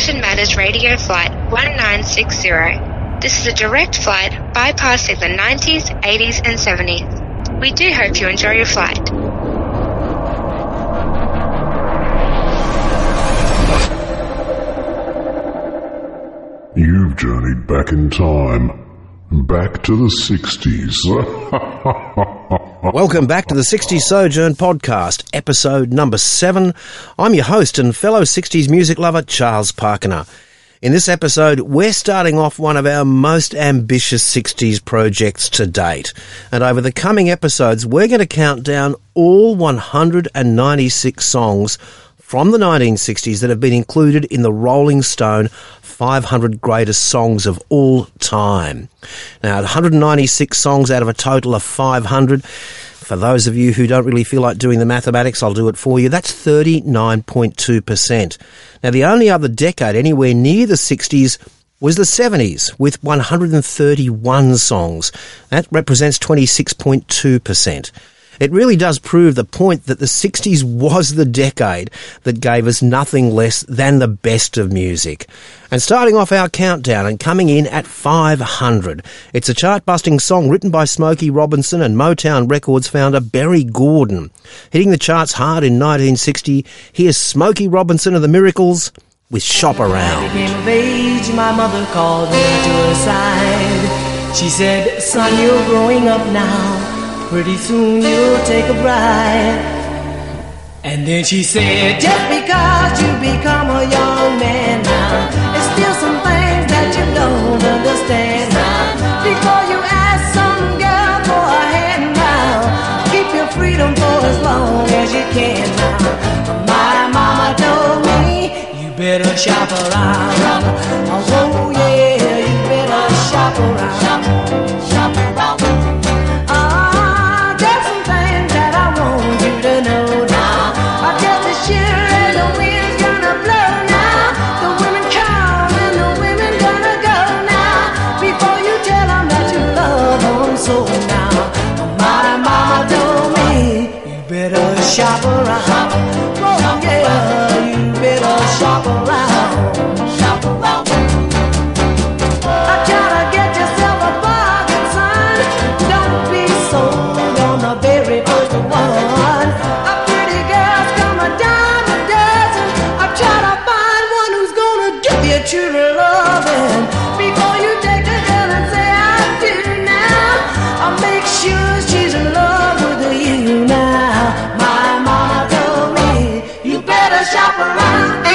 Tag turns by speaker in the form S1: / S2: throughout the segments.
S1: Ocean Matters Radio Flight 1960. This is a direct flight bypassing the 90s, 80s and 70s. We do hope you enjoy your flight.
S2: You've journeyed back in time, back to the 60s.
S3: Welcome back to the 60s Sojourn podcast, episode number 7. I'm your host and fellow 60s music lover, Charles Parkener. In this episode, we're starting off one of our most ambitious 60s projects to date. And over the coming episodes, we're going to count down all 196 songs from the 1960s that have been included in the Rolling Stone 500 Greatest Songs of All Time. Now, 196 songs out of a total of 500. For those of you who don't really feel like doing the mathematics, I'll do it for you. That's 39.2%. Now, the only other decade anywhere near the 60s was the 70s, with 131 songs. That represents 26.2%. It really does prove the point that the 60s was the decade that gave us nothing less than the best of music. And starting off our countdown and coming in at 500, it's a chart-busting song written by Smokey Robinson and Motown Records founder Berry Gordy. Hitting the charts hard in 1960, here's Smokey Robinson of the Miracles with Shop Around.
S4: I became of age, my mother called me to her side. She said, son, you're growing up now. Pretty soon you'll take a bride. And then she said, just because you become a young man now, there's still some things that you don't understand now. Before you ask some girl for a hand now, keep your freedom for as long as you can now. My mama told me, you better shop around. Oh yeah, you better shop around. Shop around. Shop around, oh yeah, you better shop around, shop around. I try to get yourself a bargain, son. Don't be sold on the very first one. A pretty girl's come a dime a dozen. I try to find one who's gonna give you true loving. Before you take a girl and say I do now, I'll make sure she's in love with you now. Shop around.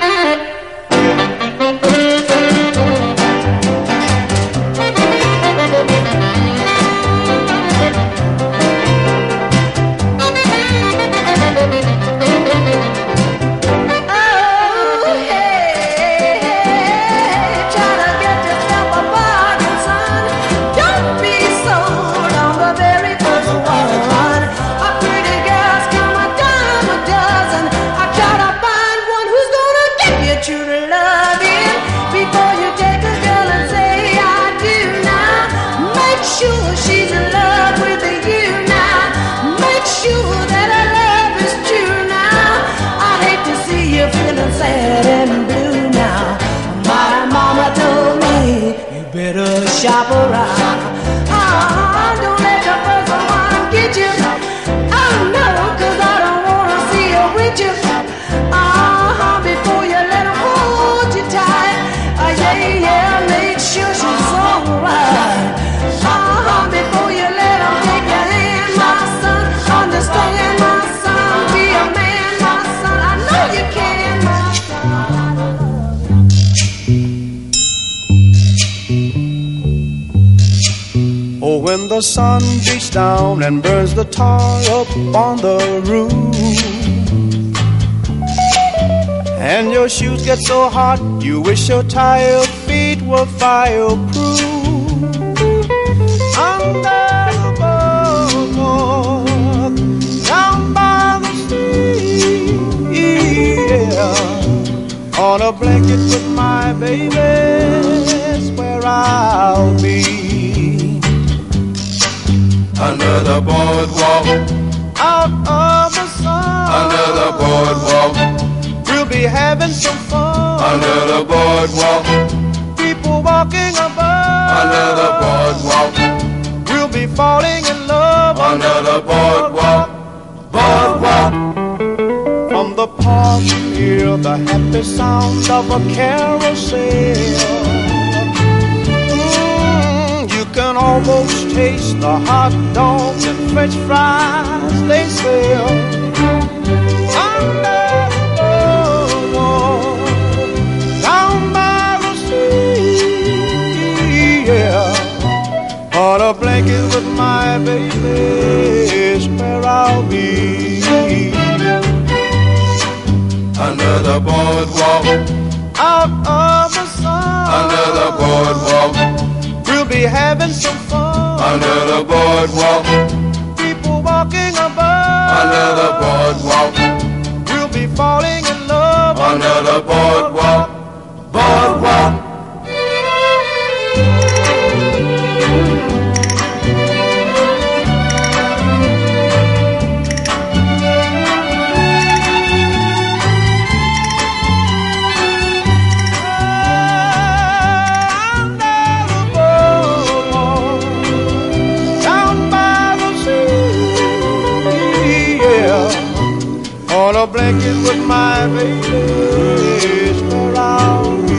S4: Shop around. Oh, don't let the first one get you. Oh no, 'cause I don't wanna see you with you. Before you let them hold you tight. Yeah, make sure she's alright. Before you let them take your hand, my son. Understand, my son. Be a man, my son. I know you can, my son.
S5: Oh, when the sun beats down and burns the tar up on the roof, and your shoes get so hot, you wish your tired feet were fireproof. Under the boardwalk, down by the sea, yeah. On a blanket with my baby, that's where I'll be. Under the boardwalk, out of the sun. Under the boardwalk, we'll be having some fun. under the boardwalk. People walking above under the boardwalk. We'll be falling in love under the boardwalk. Boardwalk. From the park, hear the happy sound of a carousel. You can almost taste the hot dogs and French fries they sell under the boardwalk, down by the sea. Yeah, on a blanket with my baby is where I'll be. Under the boardwalk, out of the sun. Under the boardwalk, we'll be having some fun. Under the boardwalk, people walking above. Under the boardwalk, we'll be falling in love. Under the boardwalk, boardwalk. On a blanket with my baby is where I'll be.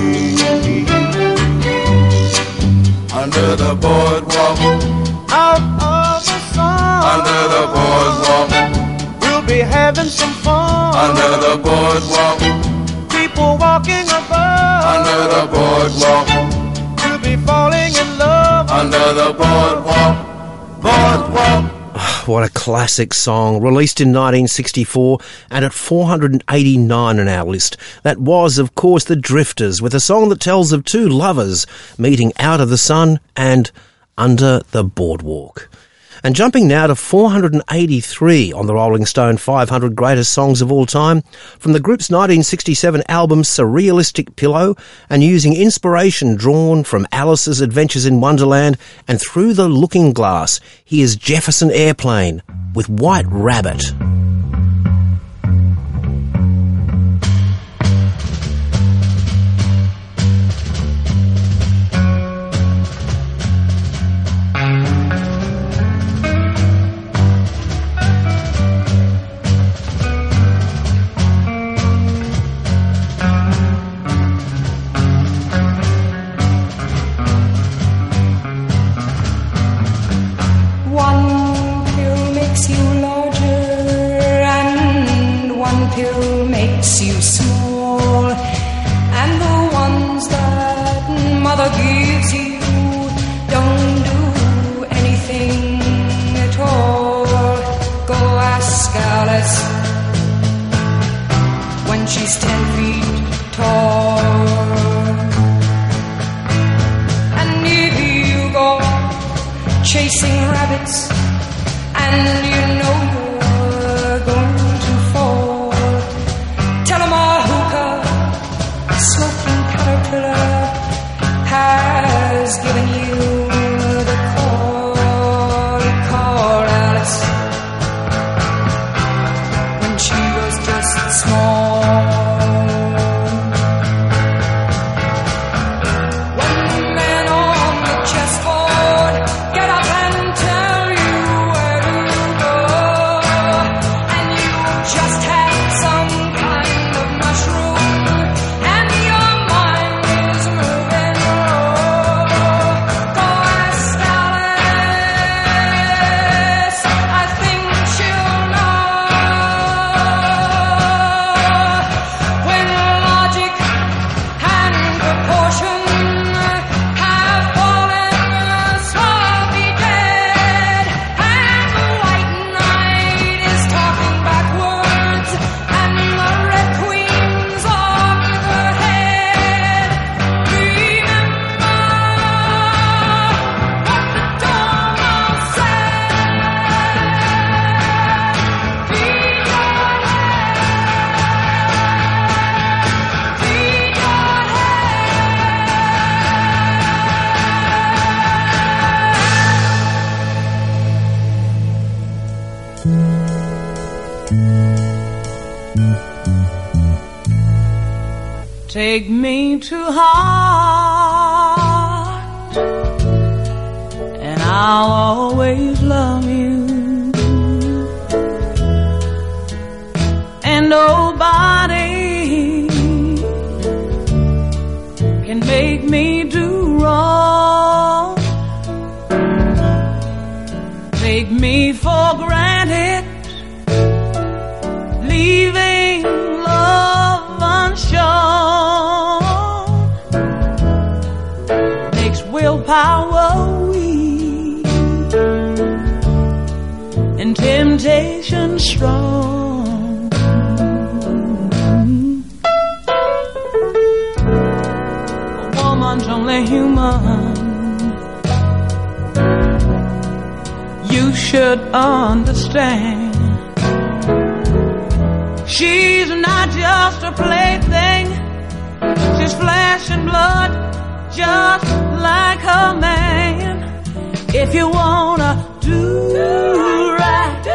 S5: Under the boardwalk, out of the sun. Under the boardwalk, we'll be having some fun. Under the boardwalk, people walking above. Under the boardwalk, we'll be falling in love. Under the boardwalk, boardwalk.
S3: What a classic song, released in 1964 and at 489 on our list. That was, of course, The Drifters, with a song that tells of two lovers meeting out of the sun and under the boardwalk. And jumping now to 483 on the Rolling Stone 500 Greatest Songs of All Time, from the group's 1967 album Surrealistic Pillow, and using inspiration drawn from Alice's Adventures in Wonderland and Through the Looking Glass, here's Jefferson Airplane with White Rabbit.
S6: You small, and the ones that mother gives you don't do anything at all. Go ask Alice when she's 10 feet tall. And if you go chasing rabbits and you know you're going to fall, tell 'em a hookah, a smoking caterpillar has given you the call. Call Alice when she was just small. When the men on the chessboard get up and tell you where to go, and you just had some kind of mushroom, and your mind is moving low.
S4: Take me to heart, and I'll always love you. And nobody can make me do wrong. Take me for granted, leaving love unshown. Makes willpower weak and temptation strong. A woman's only human. You should understand. She's not just a plaything. She's flesh and blood, just like her man. If you wanna do right,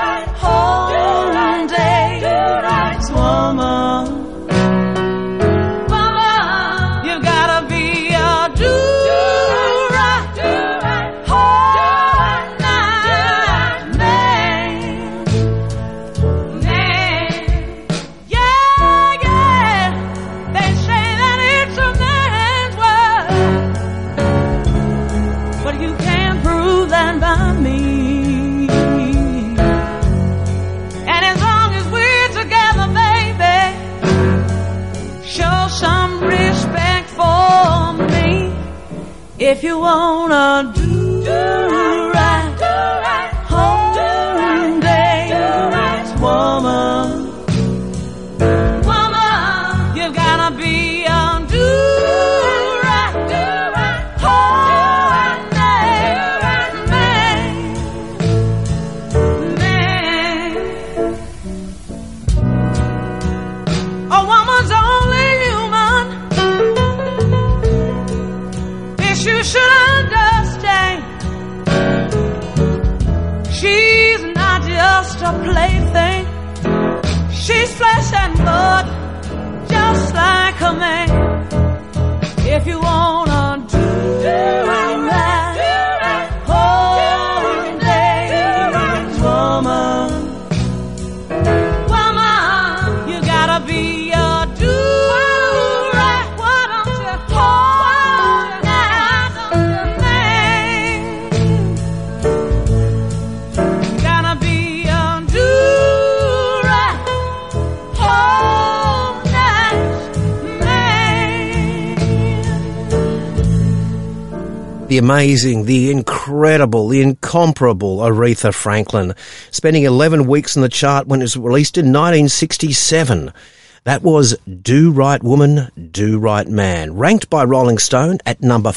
S4: whole day, woman, you've gotta be a do-right, whole night man. Yeah, they say that it's a man's world, but you can't prove that by me. And as long as we're together, baby, show some respect for me. If you wanna do right, whole day, woman, you've gotta be a do-right, whole night man. A woman's only human. This you should understand. She's not just a plaything. She's flesh and blood, just like a man. If you wanna do right, whole day, woman, you gotta be a do-right, why don't you whole night man? Gotta be a do-right, whole night man.
S3: The amazing, the incredible, the incomparable Aretha Franklin, spending 11 weeks on the chart when it was released in 1967. That was Do Right Woman, Do Right Man, ranked by Rolling Stone at number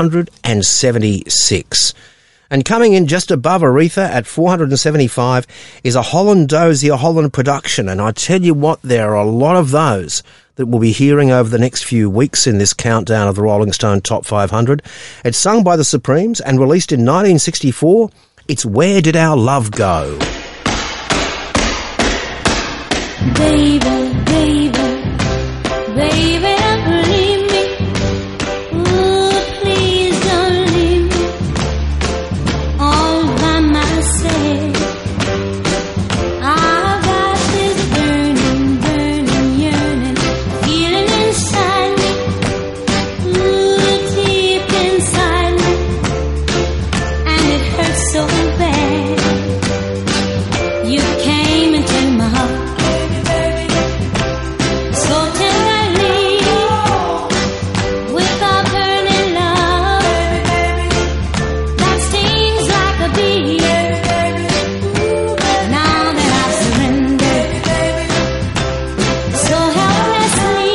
S3: 476. And coming in just above Aretha at 475 is a Holland Dozier Holland production. And I tell you what, there are a lot of those that we'll be hearing over the next few weeks in this countdown of the Rolling Stone Top 500. It's sung by the Supremes and released in 1964. It's Where Did Our Love Go?
S7: Baby, baby, baby, don't leave me. Ooh, please don't leave me all by myself. I've got this burning, burning yearning, feeling inside me. Ooh, deep inside me, and it hurts so bad. You came into my heart so tenderly, with a burning love that stings like a bee. Now that I've surrendered so helplessly,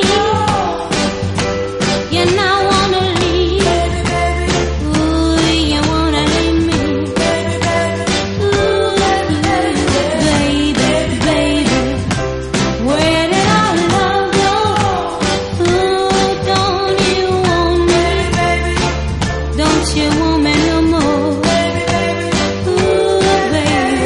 S7: you now wanna leave. Ooh, you wanna leave me. Ooh, baby, baby, where did our love go? Ooh, don't you want me? Don't you want me no more? Ooh, baby.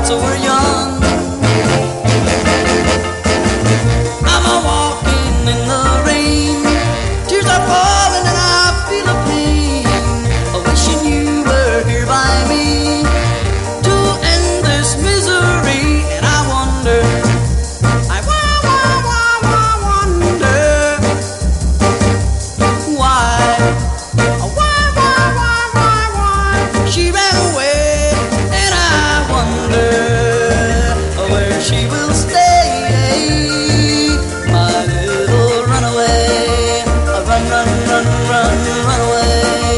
S8: so we're young. I'm a walking in the rain, tears are falling and I feel a pain, wishing you were here by me to end this misery. And I wonder, I wonder why she ran away, and I wonder where she will stay, my little runaway. Run, run, run, run, run away.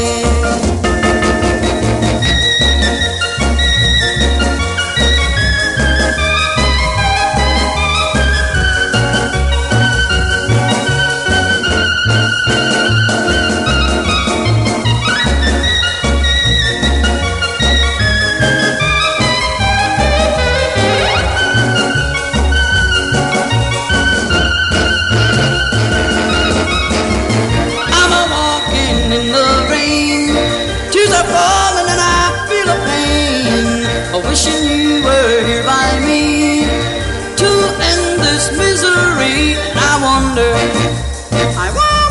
S8: I'm a walking in the rain, tears are falling and I feel a pain, wishing you were here by me to end this misery. And I wonder, I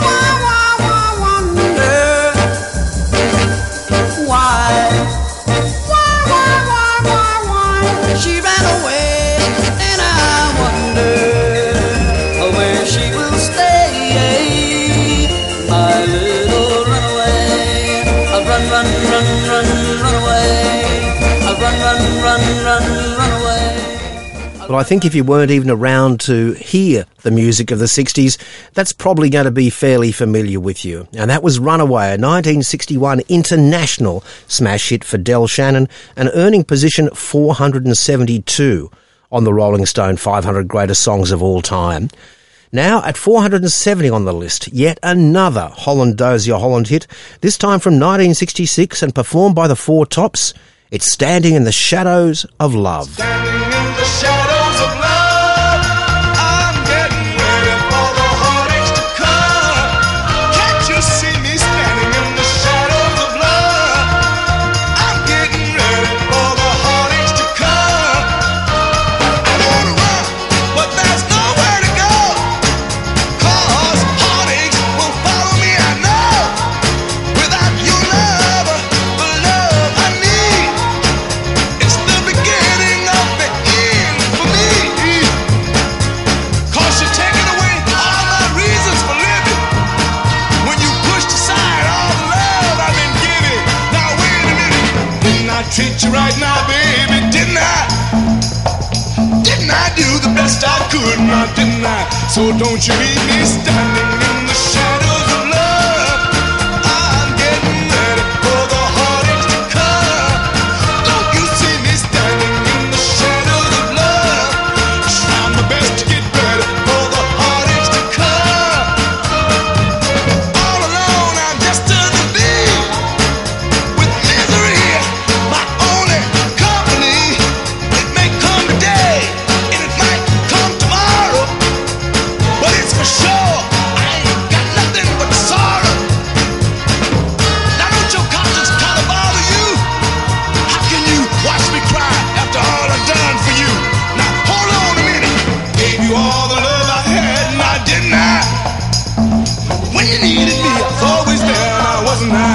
S8: wonder why she ran away, and I wonder where she will stay, my little runaway. Run, run, run, run, run away. Run, run, run, run, run away.
S3: Well, I think if you weren't even around to hear the music of the 60s, that's probably going to be fairly familiar with you. And that was Runaway, a 1961 international smash hit for Del Shannon, and earning position 472 on the Rolling Stone 500 Greatest Songs of All Time. Now at 470 on the list, yet another Holland Dozier Holland hit, this time from 1966 and performed by the Four Tops. It's Standing in the Shadows of Love.
S5: Standing in the shadows of love, I'm getting ready for the heartaches to come. Can't you see me standing in the shadows of love? I'm getting ready for the heartaches to come. I wanna run, but there's nowhere to go, 'cause heartaches will follow me, I know. Without your love, the love I need, it's the beginning of the end for me. 'Cause you're taking away all my reasons for living when you pushed aside all the love I've been giving. Now wait a minute, didn't I treat you right now, baby? Didn't I? Didn't I do the best I could? Now didn't I? So don't you leave me standing in the shadows of love. I'm getting ready for the heartaches to come. Don't you see me standing in the shadows of love? Trying my best to get ready for the heartaches to come. All alone I'm destined to be with misery my only company. It may come today and it might come tomorrow, but it's for sure I ain't got nothing but sorrow. Now don't your conscience kind of bother you? How can you watch me cry after all I've done for you? Now hold on a minute. Gave you all the love I had, now didn't I? When you needed me, I was always there, now wasn't I?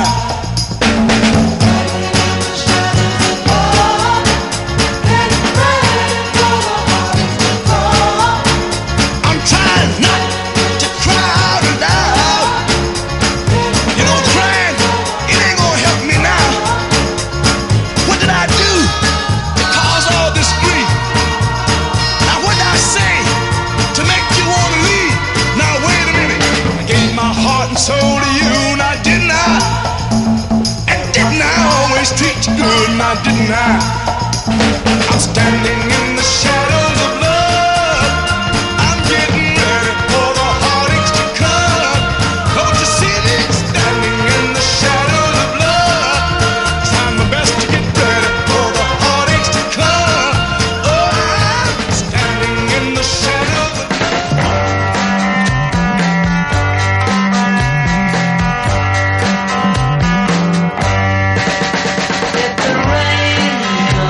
S5: I'm trying not to cry out loud. You know, crying, it ain't gonna help me now. What did I do to cause all this grief? Now what did I say to make you wanna leave? Now wait a minute, I gave my heart and soul to you, now didn't I? And didn't I always treat you good, now didn't I? I'm standing in the shadows of love. I'm getting ready for the heartaches to come. Don't you see me standing in the shadows of love? Trying my best to get ready for the heartaches to come. Oh, I'm standing in the shadows of
S8: Let the rain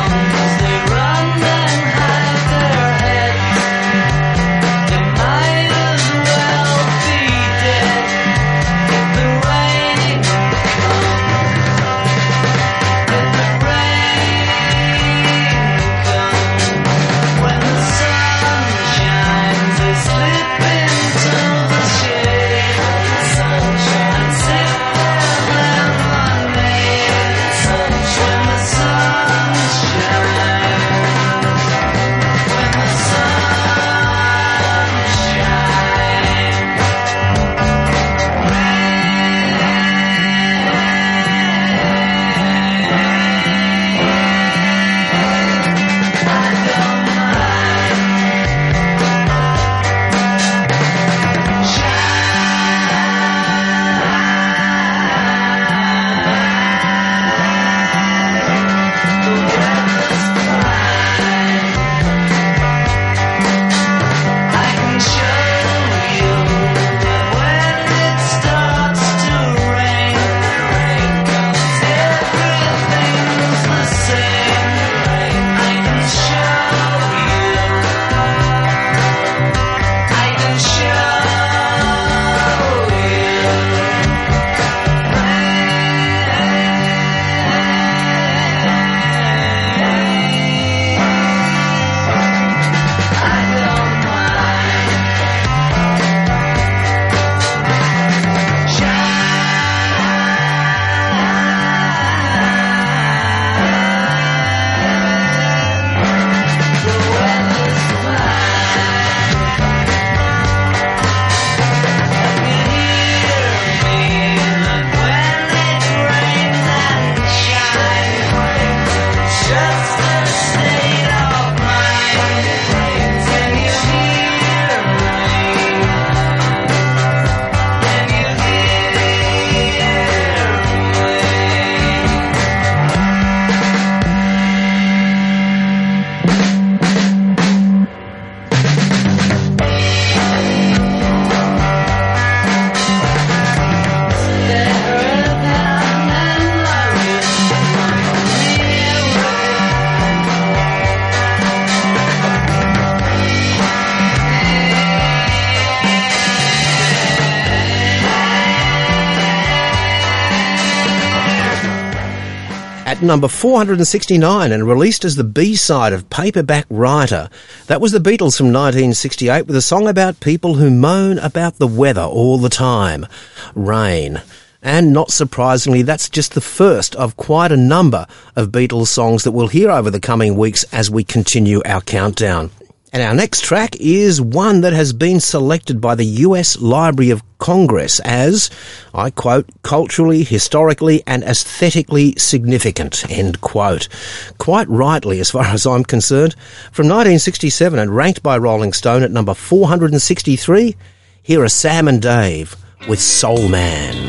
S3: At number 469 and released as the B-side of Paperback Writer, that was the Beatles from 1968 with a song about people who moan about the weather all the time. Rain. And not surprisingly, that's just the first of quite a number of Beatles songs that we'll hear over the coming weeks as we continue our countdown. And our next track is one that has been selected by the US Library of Congress as, I quote, culturally, historically and aesthetically significant, end quote. Quite rightly, as far as I'm concerned. From 1967 and ranked by Rolling Stone at number 463, here are Sam and Dave with Soul Man.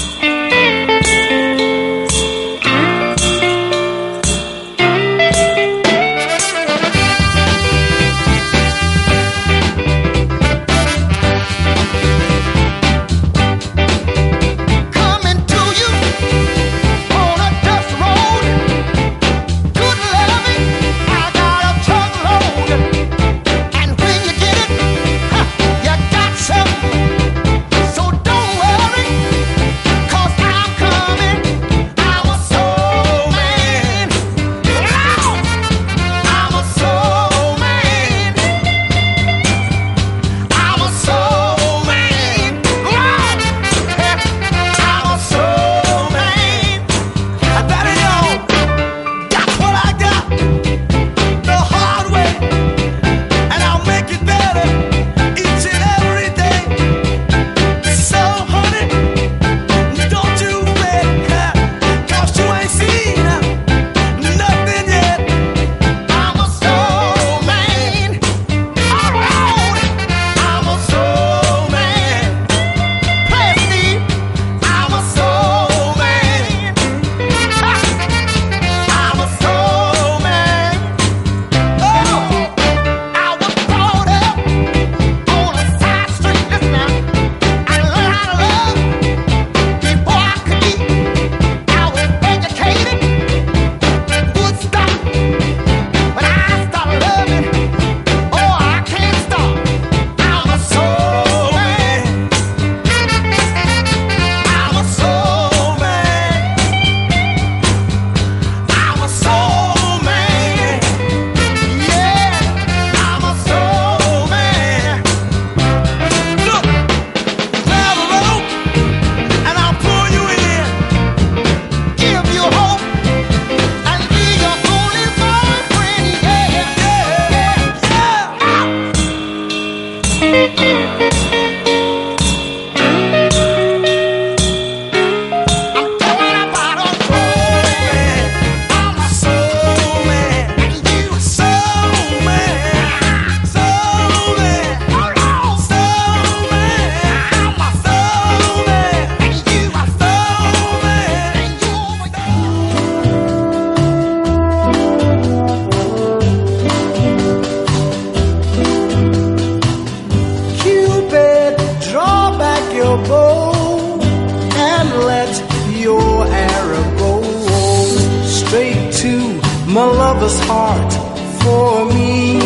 S9: my lover's heart for me,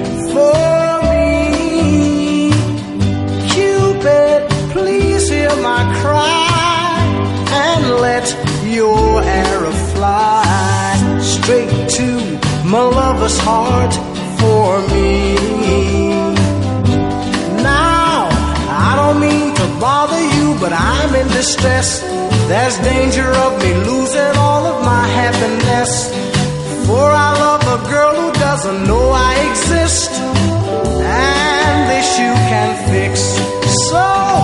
S9: for me. Cupid, please hear my cry and let your arrow fly straight to my lover's heart for me. Now, I don't mean to bother you, but I'm in distress. There's danger of me losing all of my happiness. For I love a girl who doesn't know I exist, and this you can fix. So,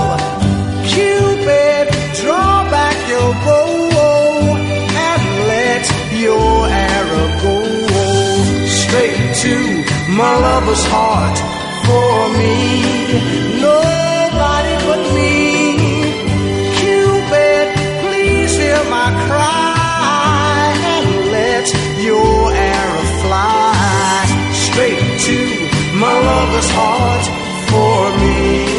S9: Cupid, draw back your bow and let your arrow go straight to my lover's heart for me. Nobody but me. Cupid, please hear my cry and let your arrow fly straight to my lover's heart for me.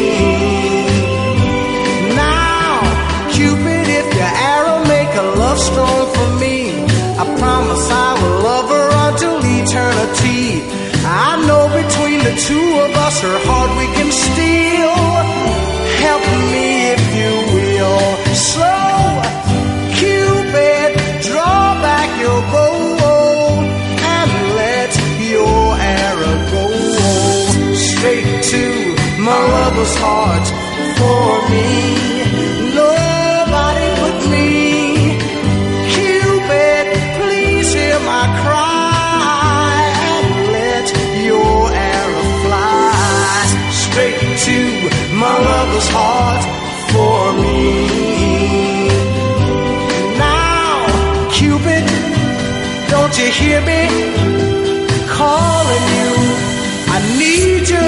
S9: Now, Cupid, if your arrow make a love stone for me, I promise I will love her until eternity. I know between the two of us her heart we can steal. Help me if you will. So, Cupid, draw back your me. Nobody but me. Cupid, please hear my cry and let your arrow fly straight to my lover's heart for me. Now, Cupid, don't you hear me calling you? I need you,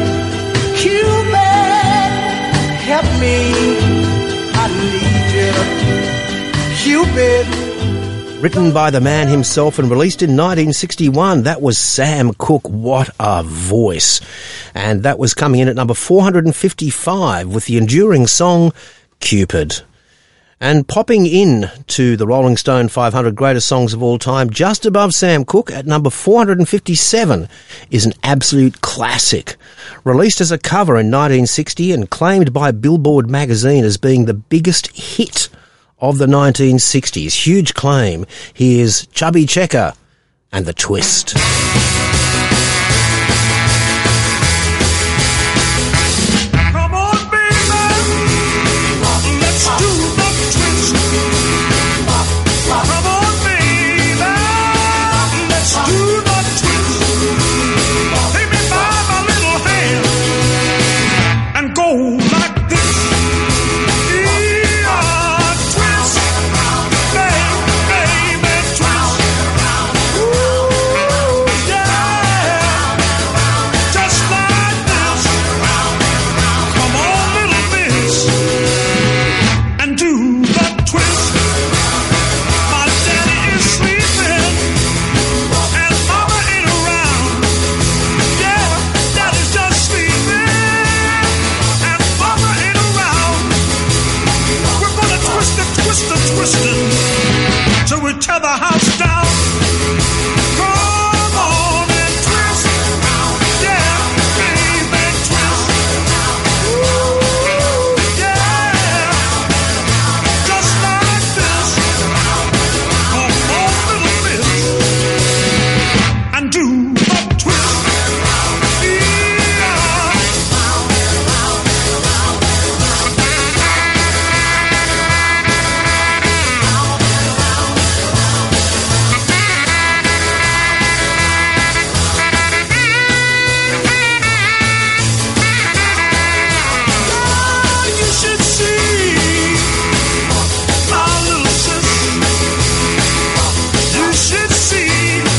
S9: Cupid, help me. I need you, Cupid.
S3: Written by the man himself and released in 1961. That was Sam Cooke. What a voice. And that was coming in at number 455 with the enduring song Cupid. And popping in to the Rolling Stone 500 Greatest Songs of All Time, just above Sam Cooke at number 457, is an absolute classic. Released as a cover in 1960 and claimed by Billboard magazine as being the biggest hit of the 1960s. Huge claim. Here's Chubby Checker and The Twist.
S5: Come on, baby, let's do the twist. Come on, baby, let's do the twist. Take me by my little hand and go like this. Yeah, twist, baby, twist. Ooh, yeah, just like this. Come on, little miss, and do the twist. My daddy is sleeping, and mama ain't around. Yeah, daddy's just sleeping, and mama ain't around. We're gonna twist it, till we tear the house down. Come on and twist, yeah, baby, twist. Ooh, yeah, just like this. Come on, little miss, and do the twist. You should see my little sis. You should see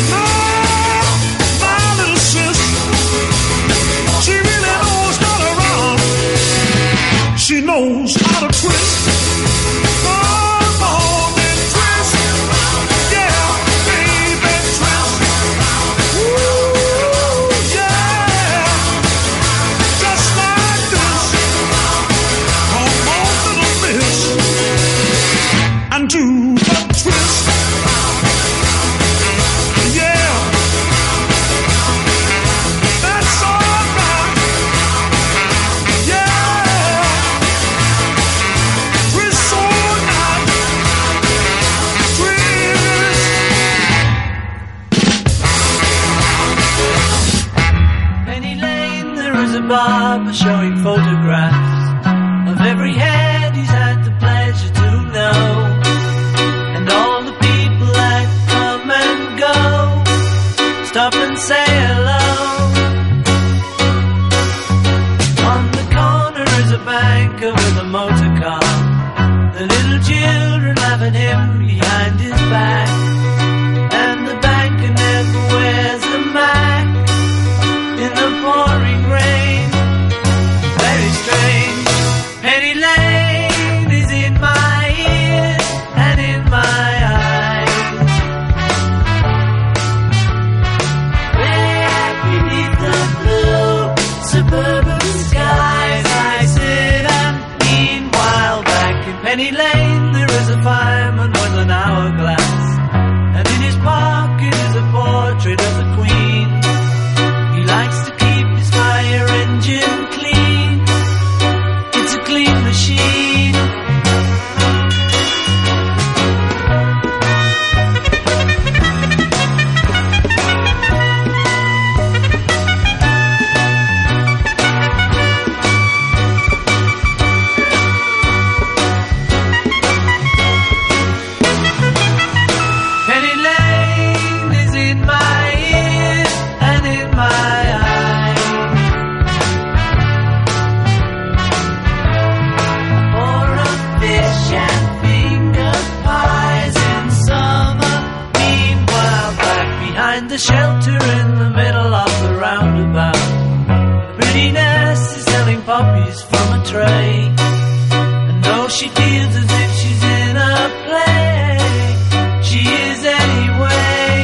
S5: my little sis. She really knows how to rock. She knows how to twist. Come on and twist. Yeah, baby, twist. Ooh, yeah, just like this. Come on, little miss, and do the twist. Yeah, that's all right. Yeah, twist all night. Twist.
S4: Penny Lane, there is a barber showing photographs of every head he's had the pleasure to know, and all the people that come and go stop and say hello. On the corner is a banker with a motor car. The little children laugh at him behind his back, and the banker never wears a mask in the pouring rain. Very strange. Penny Lane is in my ears and in my eyes. Where beneath the blue suburban skies I sit, and meanwhile back in Penny Lane there is a fireman with an hourglass.
S10: tray. And though she feels as if she's in a play, she is anyway.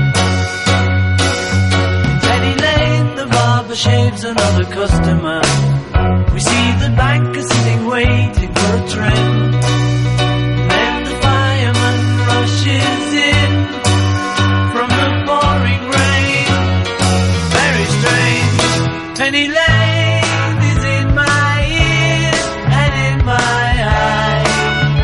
S10: In Penny Lane, the barber shaves another customer. We see the banker sitting waiting for a train. Then the fireman rushes in from the pouring rain. Very strange. Penny Lane is in my ears and in my eyes.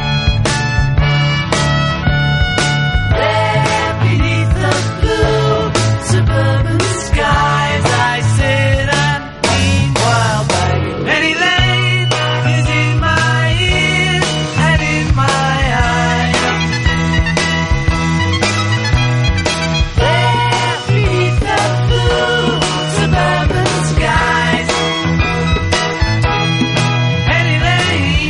S10: There beneath the blue suburban skies, I sit and meanwhile baby. Penny Lane is in my ears and in my eyes. There beneath the blue suburban skies, Penny Lane.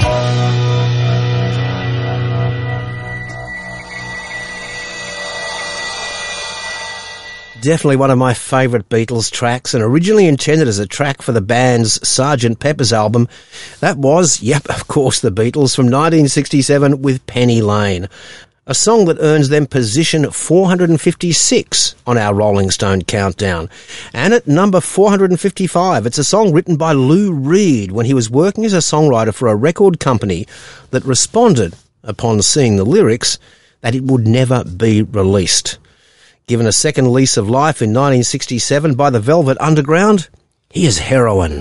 S3: Definitely one of my favourite Beatles tracks, and originally intended as a track for the band's Sgt. Pepper's album. That was, yep, of course, the Beatles from 1967 with Penny Lane. A song that earns them position 456 on our Rolling Stone countdown. And at number 455, it's a song written by Lou Reed when he was working as a songwriter for a record company that responded, upon seeing the lyrics, that it would never be released. Given a second lease of life in 1967 by the Velvet Underground, here's Heroin.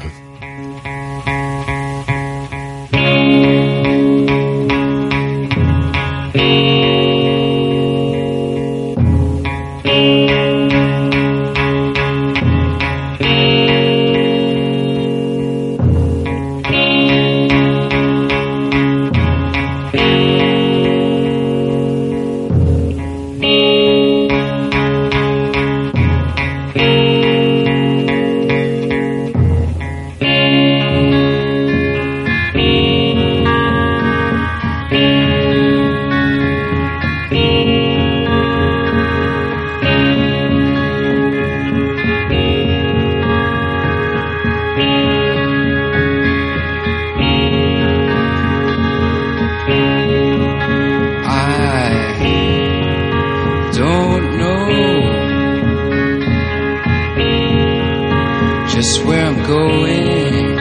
S11: Just where I'm going.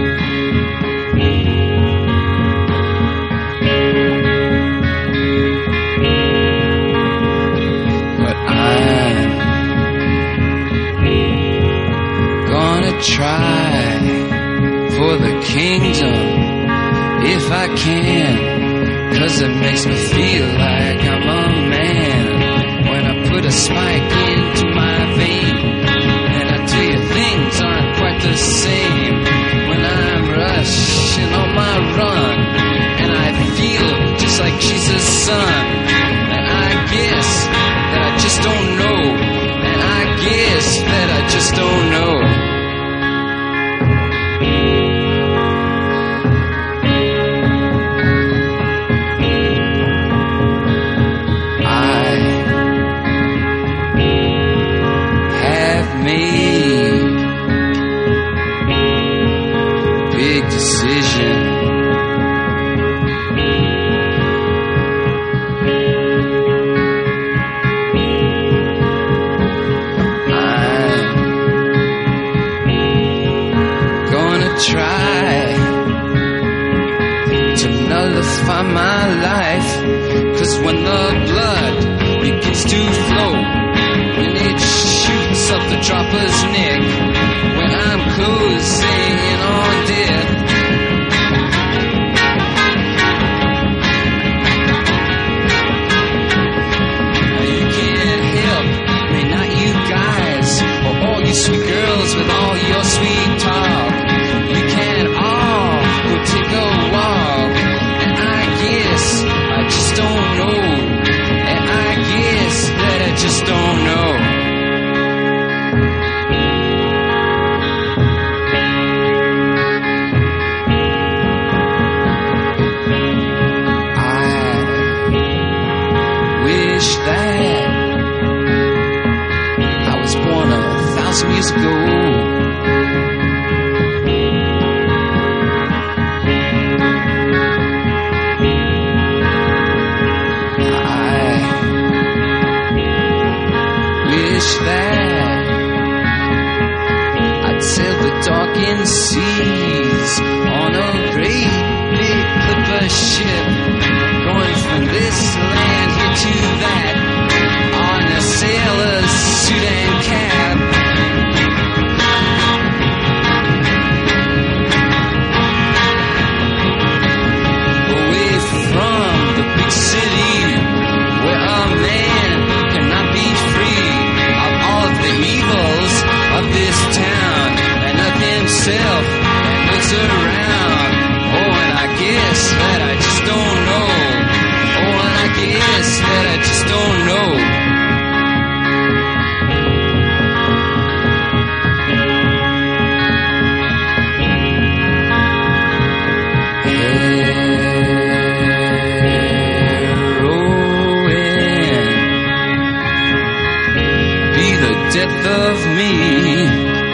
S11: But I'm gonna try for the kingdom if I can, 'cause it makes me feel like I'm a man when I put a spike into my vein. And I tell you, things aren't quite the same when I'm rushing on my run, and I feel just like Jesus' son. And I guess that I just don't know, and I guess that I just don't know. Decision. I'm gonna try to nullify my life, 'cause when the blood begins to flow, when it shoots up the dropper's neck, when I'm closing in on death, sweet girls with all your sweet talk, you can all go take a walk. And I guess I just don't know, and I guess that I just don't know. I wish that I was born 1,000 years ago. open seas on a great big clipper ship, going from this land here to that on a sailor's suit and cap. Away from the big city where a man cannot be free of all of the evils of this town, and of himself and looks around. Oh, and I guess that I just don't know. Oh, and I guess that I just don't know. Depth of me.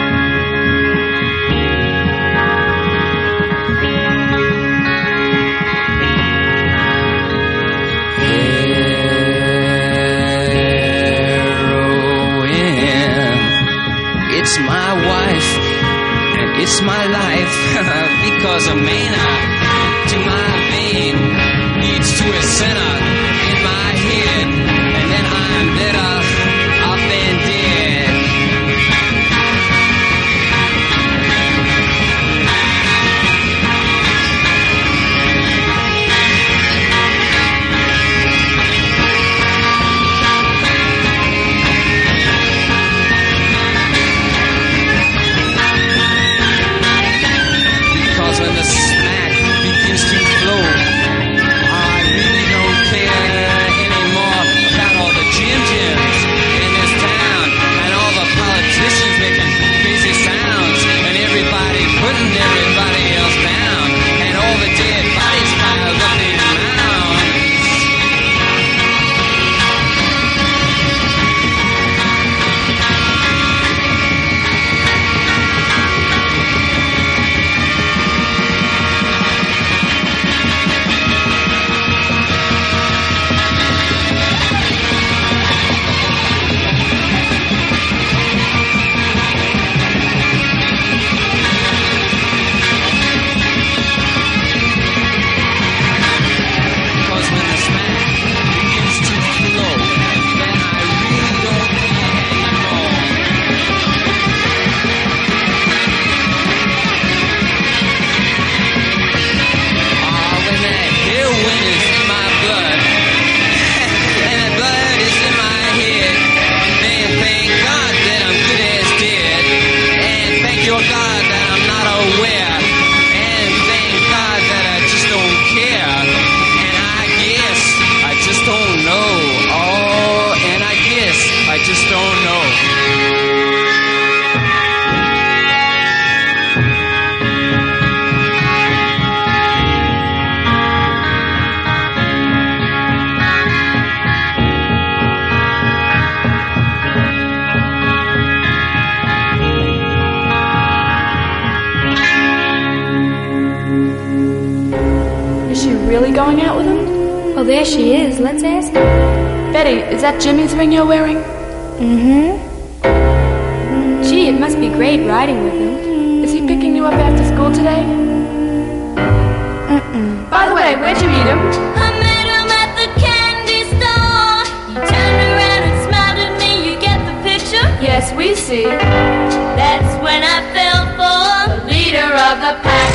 S11: Heroin. It's my wife and it's my life because a mana to my vein leads to a center in my head, and then I'm better off than dead. Because when the smack begins to flow, I really don't care anymore about all the Jim-Jims in this town, and all the politicians making crazy sounds, and everybody putting everybody else down, and all the dead bodies piled up in mounds. Because when the smack begins to flow, then I really don't care anymore. When that heroin is in my blood, and that blood is in my head, then thank God that I'm good as dead, and thank your God that I'm not aware, and thank God that I just don't care, and I guess I just don't know. Oh, and I guess I just don't know.
S12: Is she really going out with him?
S13: Oh, there she is. Let's ask her.
S12: Betty, is that Jimmy's ring you're wearing?
S13: Mm-hmm. Gee, it must be great riding with him.
S12: Is he picking you up after school today? By the way, where'd you meet him?
S7: I met him at the candy store. He turned around and smiled at me. You get the picture?
S12: Yes, we see.
S7: That's when I fell for the leader of the pack.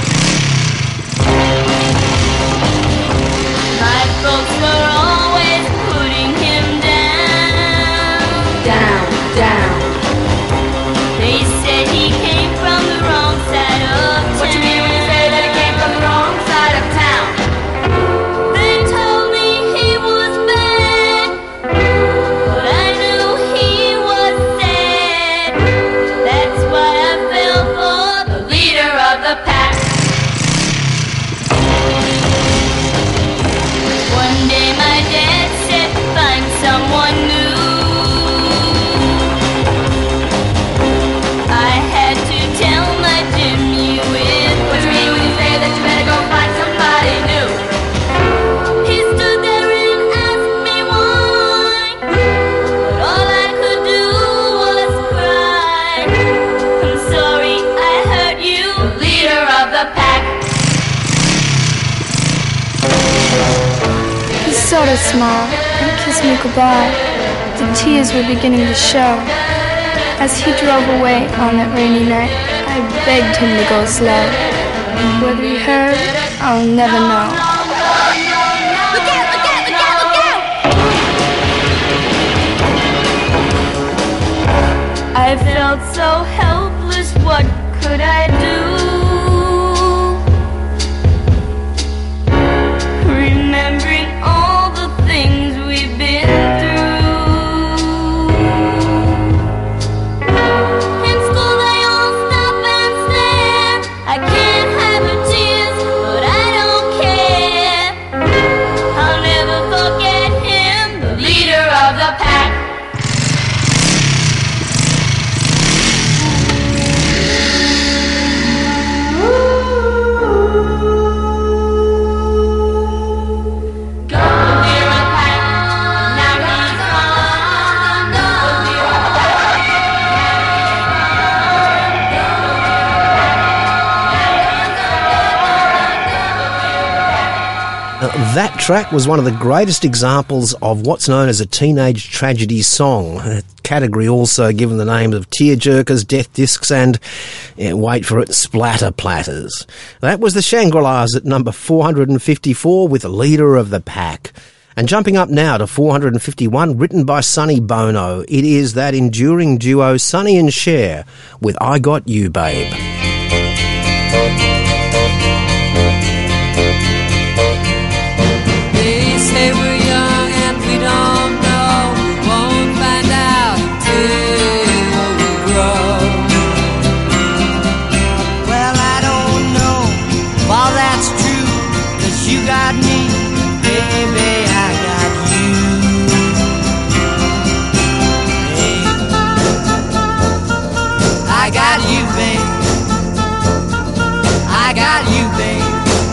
S7: My folks are always putting him down.
S12: Down, down.
S7: They said he came from the wrong side of town.
S12: What you mean when you say that he came from the wrong side of town?
S7: They told me he was bad, but I knew he was sad. That's why I fell for the leader of the pack. One day my
S13: sort of smiled and kissed me goodbye. The tears were beginning to show. As he drove away on that rainy night, I begged him to go slow. Whether he heard, I'll never know.
S7: Look out, look out, look out, look out!
S13: I felt so helpless, what could I do? Remembering all the things we've been through.
S7: In school they all stop and stare. I can't have her tears, but I don't care. I'll never forget him, the leader of the pack.
S3: That track was one of the greatest examples of what's known as a teenage tragedy song, a category also given the names of tearjerkers, death discs and, wait for it, splatter platters. That was the Shangri-Las at number 454 with Leader of the Pack. And jumping up now to 451, written by Sonny Bono, it is that enduring duo Sonny and Cher with I Got You, Babe.
S10: They say we're young and we don't know. We won't find out until we grow.
S8: Well, I don't know if all that's true, 'cause you got me, baby, I got you. Hey, I got you, babe. I got you, babe.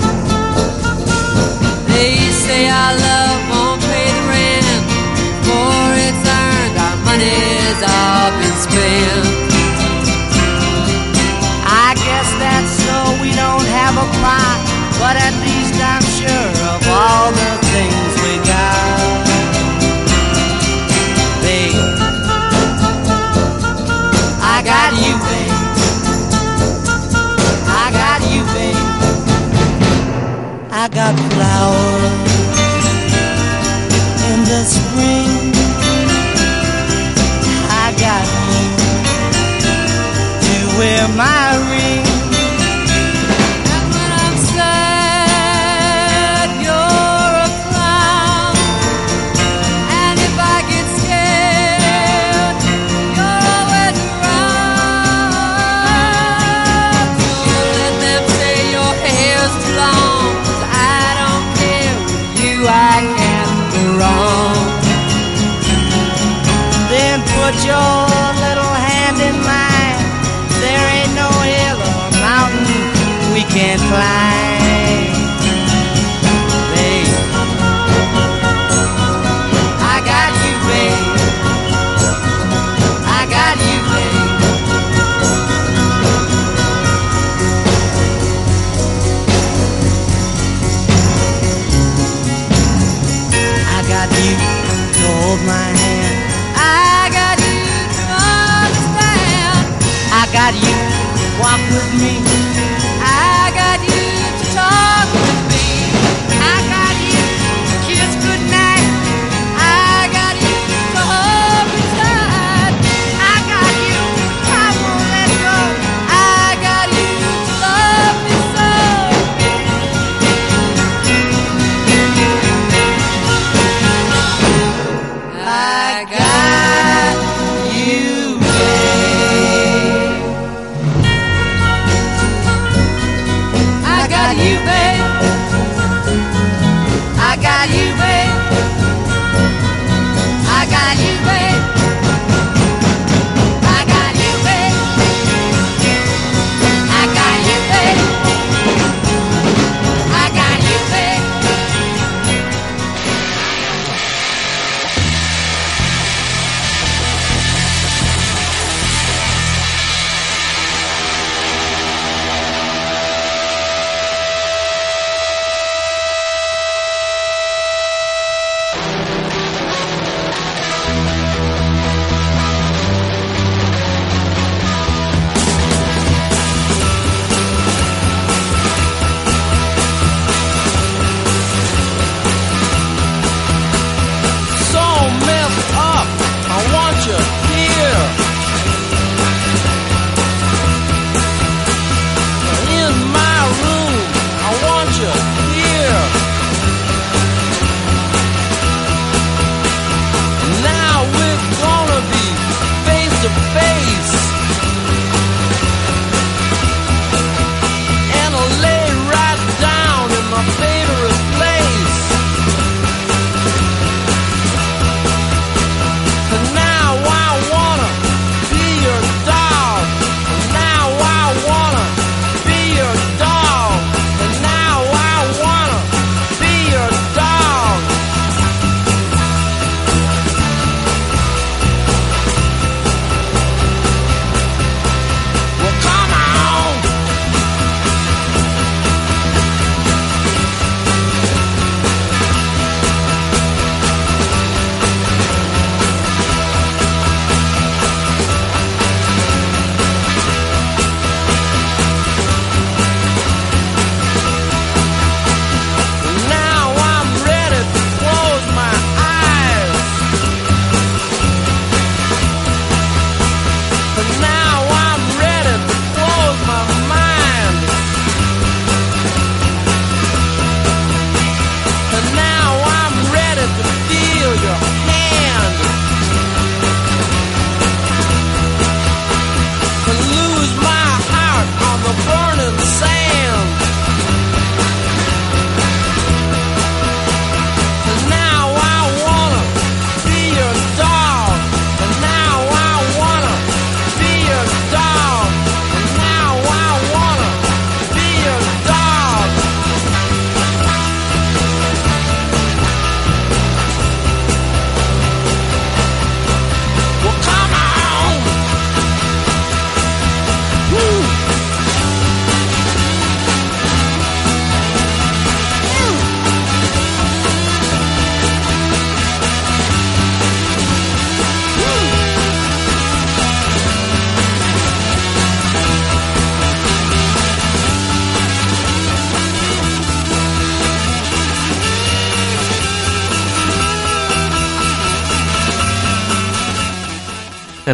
S10: They say our love won't pay the rent. Before it's earned, our money's all been spent.
S8: I guess that's so we don't have a plot, but at least I'm sure of all the things we got. Babe, I got you, babe. I got you, babe. I got flowers in the spring. I got you to wear my ring.
S10: And when I'm sad, you're a clown. And if I get scared, you're always around. So let them say your hair's too long, 'cause I don't care. With you I can't go wrong.
S8: Then put your little hand in mine. There ain't no hill or mountain we can't climb. Babe, I got you, babe. I got you, babe. I got you to hold my hand. I got you to understand. I got you to walk with me. I got you to talk with me. I got you to kiss goodnight. I got you to hold me tight. I got you, I won't let go. I got you to love me so. I got you, babe.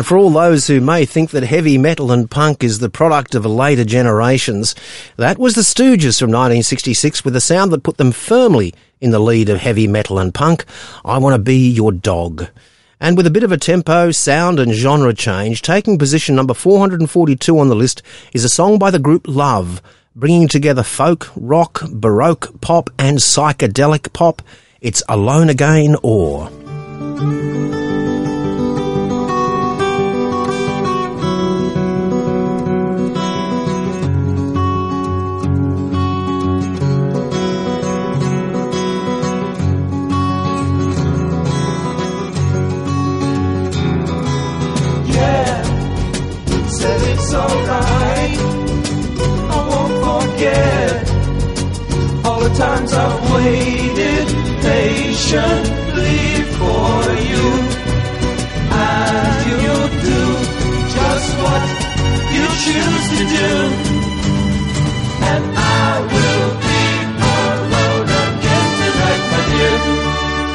S3: And for all those who may think that heavy metal and punk is the product of later generations, that was the Stooges from 1966 with a sound that put them firmly in the lead of heavy metal and punk, I Want to Be Your Dog. And with a bit of a tempo, sound and genre change, taking position number 442 on the list is a song by the group Love, bringing together folk, rock, baroque, pop and psychedelic pop. It's Alone Again or...
S10: It's alright, I won't forget all the times I've waited patiently for you. And you'll do just what you choose to do. And I will be alone again tonight, my dear.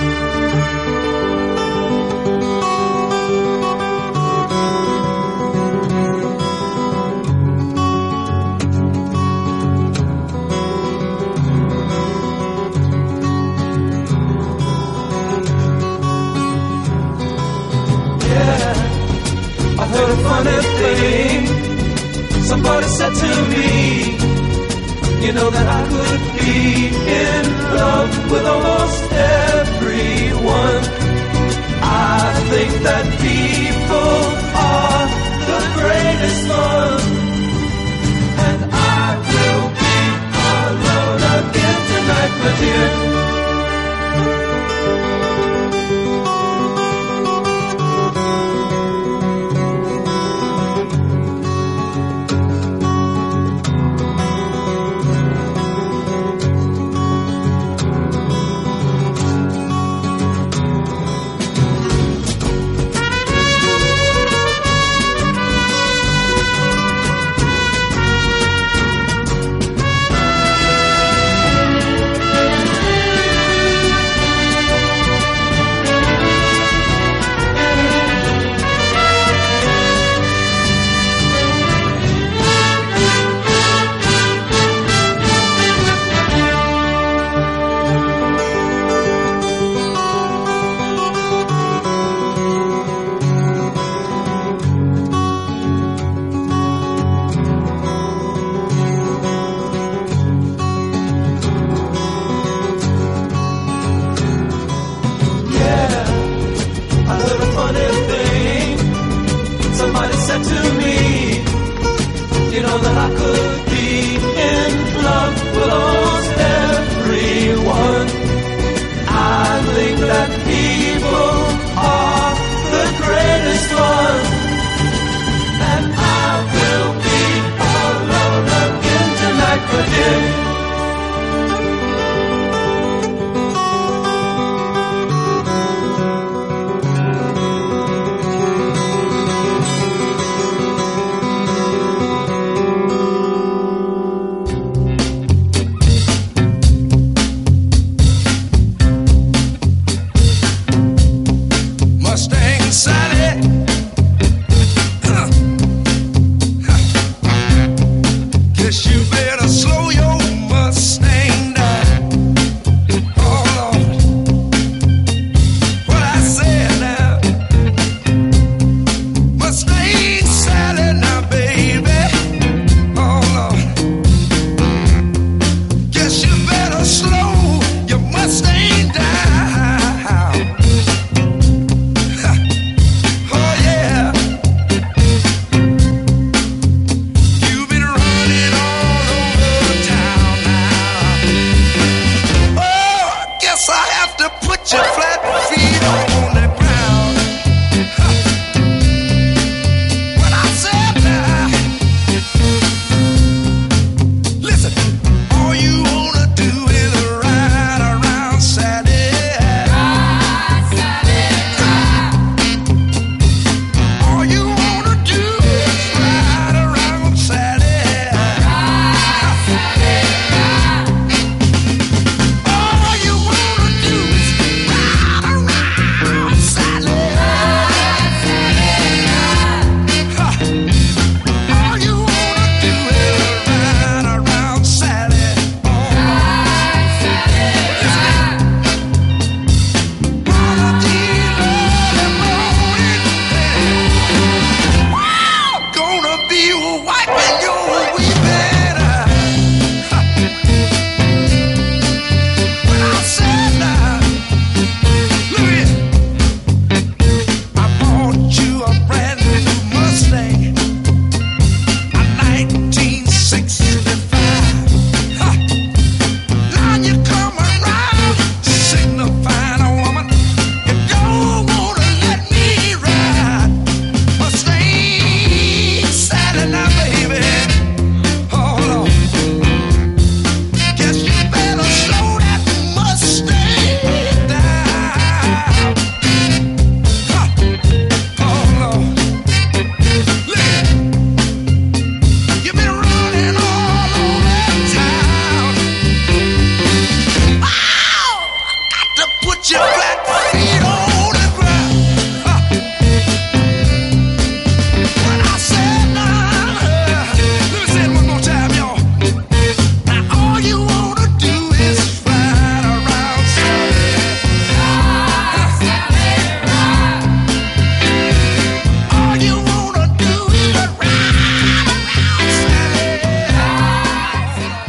S10: I heard a funny thing. Somebody said to me, you know that I could be in love with almost everyone. I think that people are the greatest fun. And I will be alone again tonight, my dear.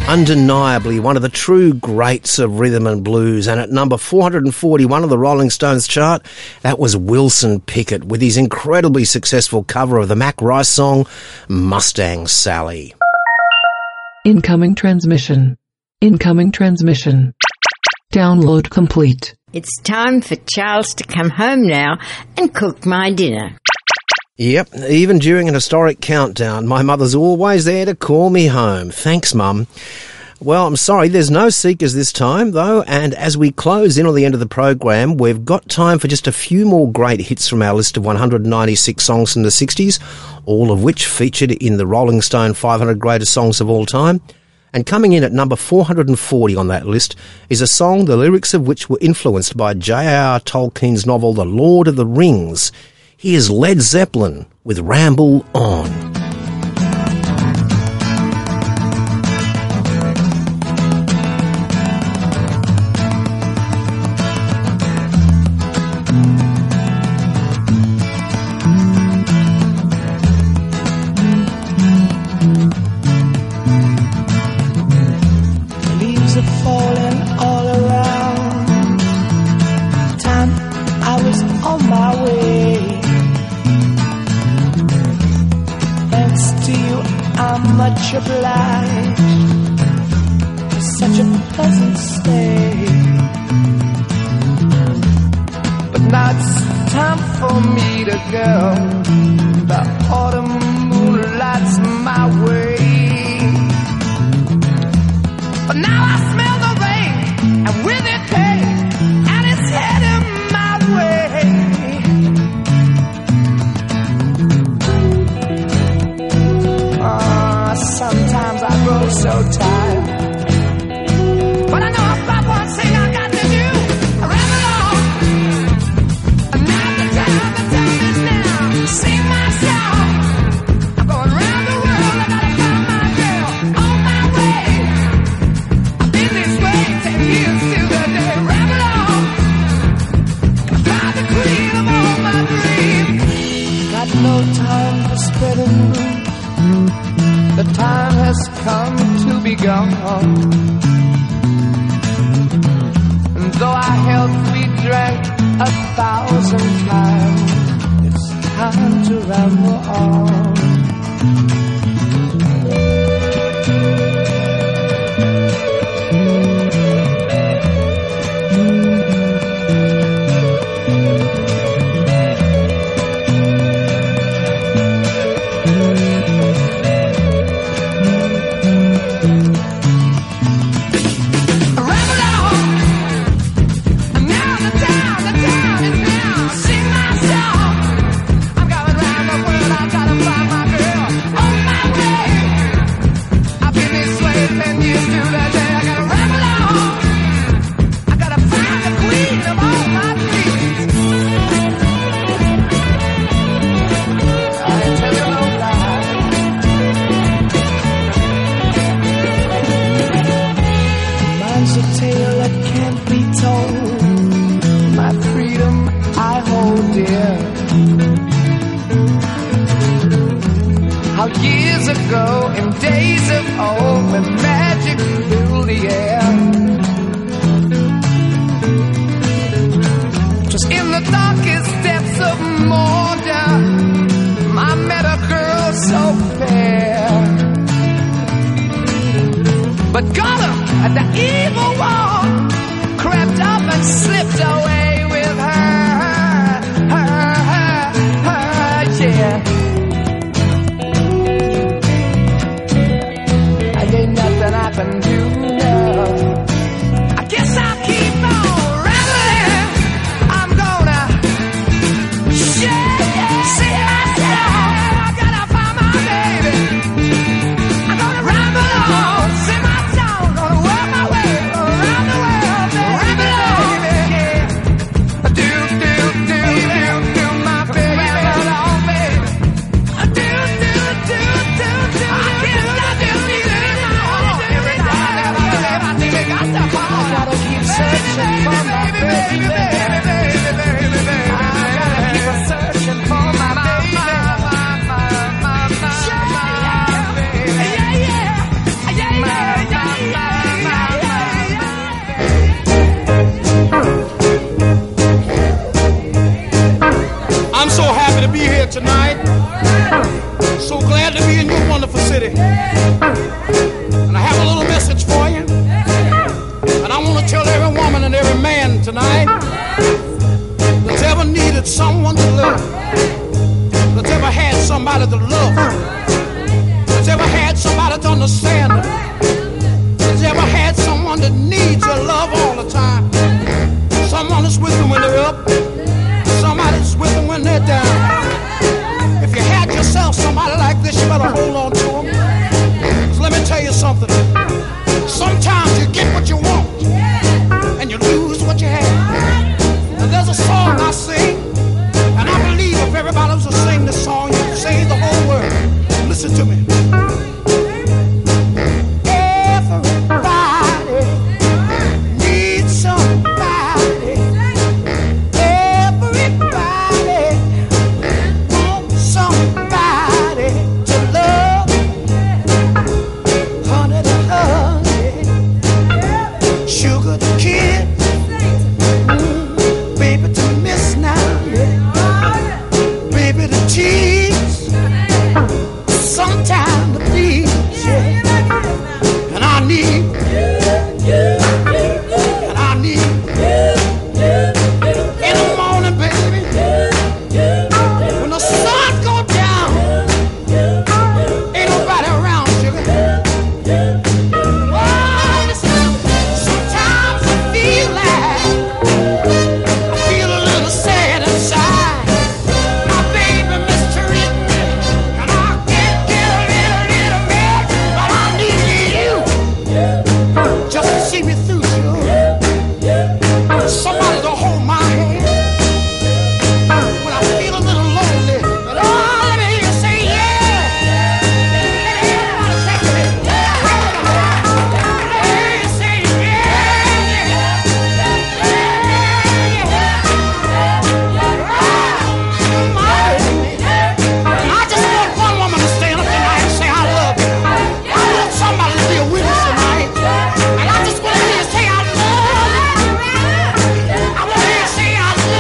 S3: Undeniably one of the true greats of rhythm and blues, and at number 441 of the Rolling Stones chart, that was Wilson Pickett with his incredibly successful cover of the Mac Rice song Mustang Sally.
S14: Incoming transmission. Incoming transmission. Download complete.
S15: It's time for Charles to come home now and cook my dinner.
S3: Yep, even during an historic countdown, my mother's always there to call me home. Thanks, Mum. Well, I'm sorry, there's no Seekers this time, though, and as we close in on the end of the program, we've got time for just a few more great hits from our list of 196 songs from the 60s, all of which featured in the Rolling Stone 500 Greatest Songs of All Time. And coming in at number 440 on that list is a song the lyrics of which were influenced by J.R.R. Tolkien's novel The Lord of the Rings. Here's Led Zeppelin with Ramble On.
S16: Leaves are falling all around. Time I was on my way. To you, I'm much obliged for such a pleasant stay. But now it's time for me to go. The autumn moonlight's my way. But now I smell the rain, and with it pain, and it's heading my way. Sometimes I grow so tired, but I know if I want to sing, I got to do a ramble on. And now the time is now. Sing my song. I'm going round the world. I gotta find my girl on my way. I've been this way 10 years till the day. Ramble on. I find the queen of all my dreams. Got no time for spreading news. The time has come to be gone. And though our health we drank 1,000 times, it's time to ramble on. Years ago, in days of old, when magic filled the air, just in the darkest depths of Mordor, I met a girl so fair. But Gollum, the evil one, crept up and slipped away with her, yeah. I can do now. I guess I'll keep on rambling. I'm gonna see myself. I gotta find my baby. I'm gonna ramble on, sing my song, gonna work my way around the world, baby. Ramble on, yeah.
S9: And I have a little message for you. And I want to tell every woman and every man tonight that's ever needed someone to love, that's ever had somebody to love, that's ever had somebody to understand, that's ever had someone that needs your love all the time. Someone that's with them when they're up, somebody that's with them when they're down. If you had yourself somebody like this, you better hold on to them. 'Cause let me tell you something. Sometimes you get what you want, and you lose what you have. And there's a song I sing, and I believe if everybody was to sing this song, you'd save the whole world. Listen to me. Everybody needs somebody. Everybody wants somebody to love. Honey to honey, sugar to kiss, baby to miss now, baby to tease, sometime to please, yeah. And I need, in the morning, baby, when the sun goes down, ain't nobody around, sugar. Sometimes I feel a little sad inside. My baby mistreat me, and I can't get a little mad, but I need you just to see me through, sugar. Somebody to hold my hand when I feel a little lonely. But oh, let me hear you say yeah. Everybody say yeah. Let me hear you say I just want one woman to stand up tonight and say I love you. I want somebody to be a witness tonight. And I just want to hear you say I love you. I want to hear you say I love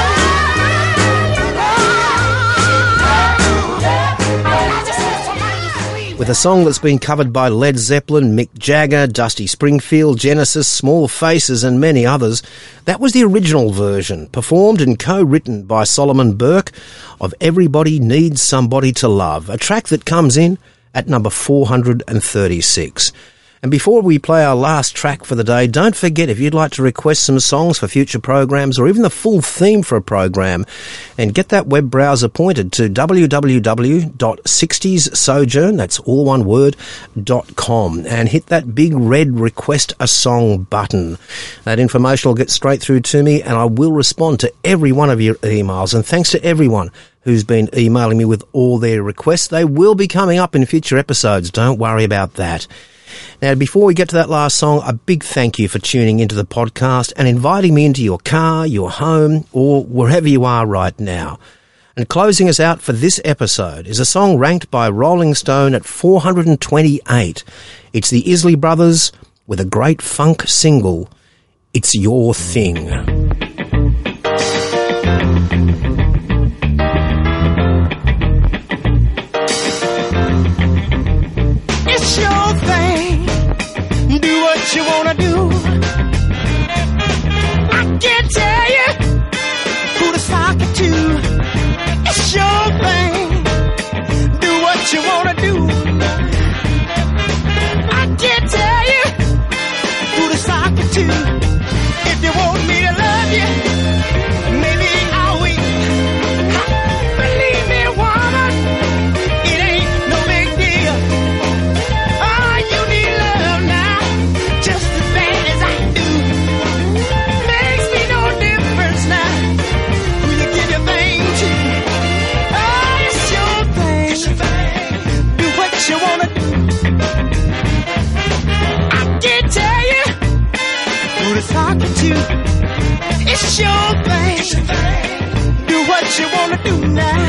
S9: you. I just want somebody to scream.
S3: With a song that's been covered by Led Zeppelin, Mick Jagger, Dusty Springfield, Genesis, Small Faces and many others, that was the original version, performed and co-written by Solomon Burke, of Everybody Needs Somebody to Love, a track that comes in at number 436. And before we play our last track for the day, don't forget, if you'd like to request some songs for future programs or even the full theme for a program, and get that web browser pointed to www.60ssojourn, that's all one word, .com, and hit that big red request a song button. That information will get straight through to me, and I will respond to every one of your emails. And thanks to everyone who's been emailing me with all their requests. They will be coming up in future episodes. Don't worry about that. Now, before we get to that last song, a big thank you for tuning into the podcast and inviting me into your car, your home, or wherever you are right now. And closing us out for this episode is a song ranked by Rolling Stone at 428. It's the Isley Brothers with a great funk single, It's Your Thing.
S9: It's your thing. Do what you wanna do. I can't tell you who to sock it to. It's your thing. Do what you wanna do. I can't tell you who to sock it to. If you want me to love you, maybe I'll wait. Believe me, woman, it ain't no big deal. Oh, you need love now, just as bad as I do. Makes me no difference now who you give your thing to. Oh, it's your thing. Do what you wanna do. I can't tell you who to talk to. It's your thing. Do what you wanna do now.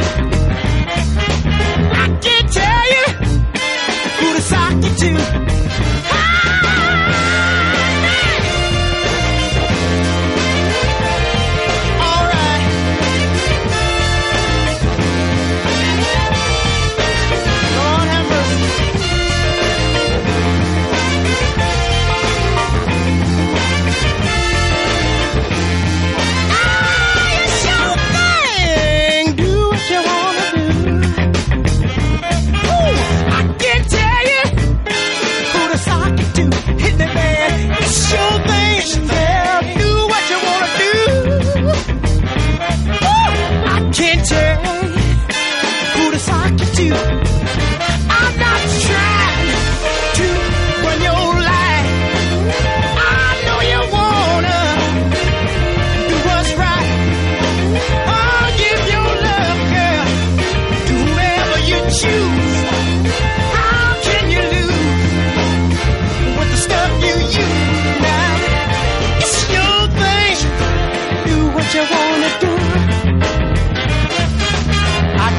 S9: I can't tell you who to talk to. All right. Lord have mercy.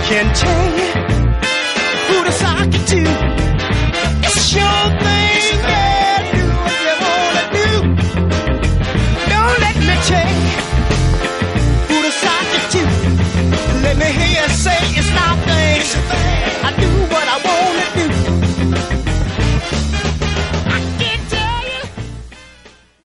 S9: can tell you who to sock it to. It's your thing, yeah, do what you wanna do. Don't let me tell you who to sock it to. Let me hear you say it's my thing.